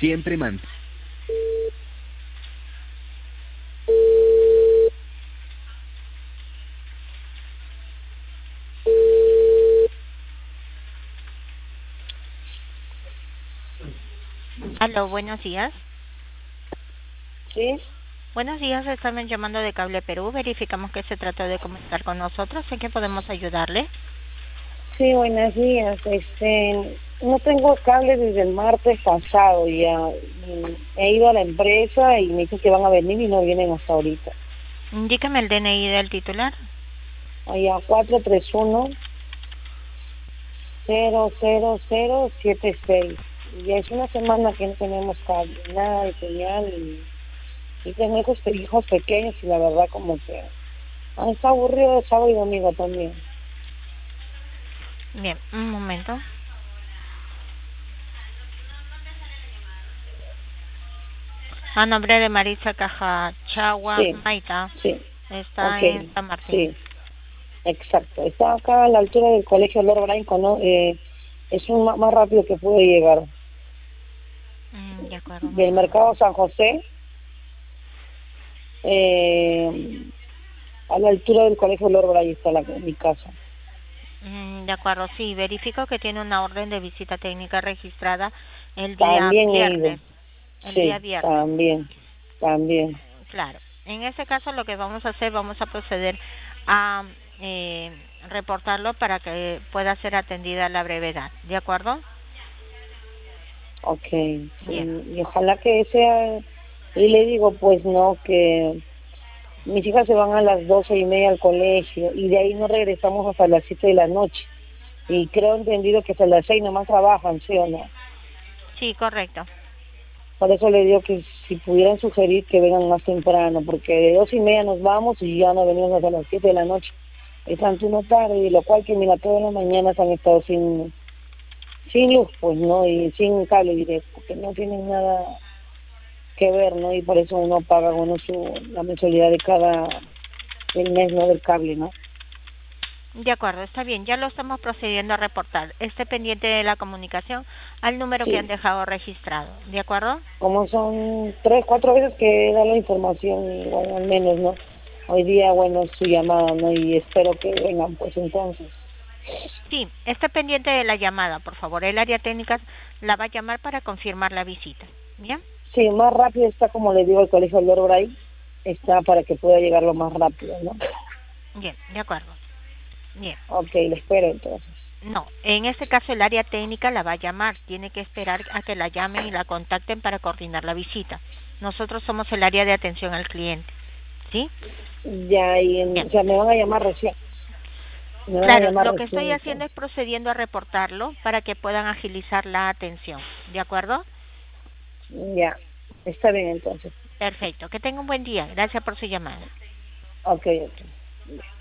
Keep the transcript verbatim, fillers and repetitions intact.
Siempre man. Aló, buenos días. Sí, Buenos días, estamos llamando de Cable Perú. Verificamos que se trató de comunicar con nosotros. ¿En qué podemos ayudarle? sí, buenos días. Este, no tengo cable desde el martes pasado ya. Y he ido a la empresa y me dicen que van a venir y no vienen hasta ahorita. Indícame el D N I del titular. Allá cuatro tres uno cero cero cero siete seis. Y ya es una semana que no tenemos cable, nada de señal y, y tengo hijos, pe- hijos pequeños y la verdad como que ah, está aburrido de sábado y domingo también. Bien, un momento. A nombre de Marisa Cajachagua Sí, Maita, sí, ok, está en San Martín. sí. Exacto, está acá a la altura del colegio Lord Bryan, ¿no? Eh, es un ma- más rápido que puede llegar. Mm, de acuerdo, Del vamos a ver. mercado San José, eh, a la altura del colegio Lord Bryan está la, mi casa. Mm, de acuerdo, sí, verifico que tiene una orden de visita técnica registrada el día También he ido, viernes. El día sí, viernes. también, también. Claro. En ese caso lo que vamos a hacer, vamos a proceder a eh, reportarlo para que pueda ser atendida a la brevedad. ¿De acuerdo? Ok, Bien. sí, y ojalá que sea, y le digo pues no, que mis hijas se van a las doce y media al colegio y de ahí no regresamos hasta las siete de la noche. Y creo entendido que hasta las seis nomás trabajan, ¿sí o no? Sí, correcto. Por eso le digo que si pudieran sugerir que vengan más temprano, porque de dos y media nos vamos y ya no venimos hasta las siete de la noche. Es tanto una tarde, y lo cual que mira, todas las mañanas han estado sin, sin luz, pues, ¿no? Y sin cable directo, porque no tienen nada que ver, ¿no? Y por eso uno paga, bueno, su, la mensualidad de cada, del mes, ¿no? Del cable, ¿no? De acuerdo, está bien. Ya lo estamos procediendo a reportar. Esté pendiente de la comunicación al número que han Sí, dejado registrado. ¿De acuerdo? como son tres, cuatro veces que da la información, y bueno, al menos, ¿no? Hoy día, bueno, su llamada, ¿no? Y espero que vengan, pues, entonces. Sí, esté pendiente de la llamada, por favor. El área técnica la va a llamar para confirmar la visita. ¿Bien? Sí, más rápido está, como le digo, el colegio Lord Bray, está para que pueda llegar lo más rápido, ¿no? Bien, de acuerdo. Bien. Ok, le espero entonces. No, en este caso el área técnica la va a llamar. Tiene que esperar a que la llamen y la contacten para coordinar la visita. Nosotros somos el área de atención al cliente. ¿Sí? Ya, y en- Bien. o sea, me van a llamar recién, me van a Claro, llamar lo que recién estoy haciendo es entonces. procediendo a reportarlo para que puedan agilizar la atención. ¿De acuerdo? Ya, está bien entonces. Perfecto. Que tenga un buen día. Gracias por su llamada. Ok, ok.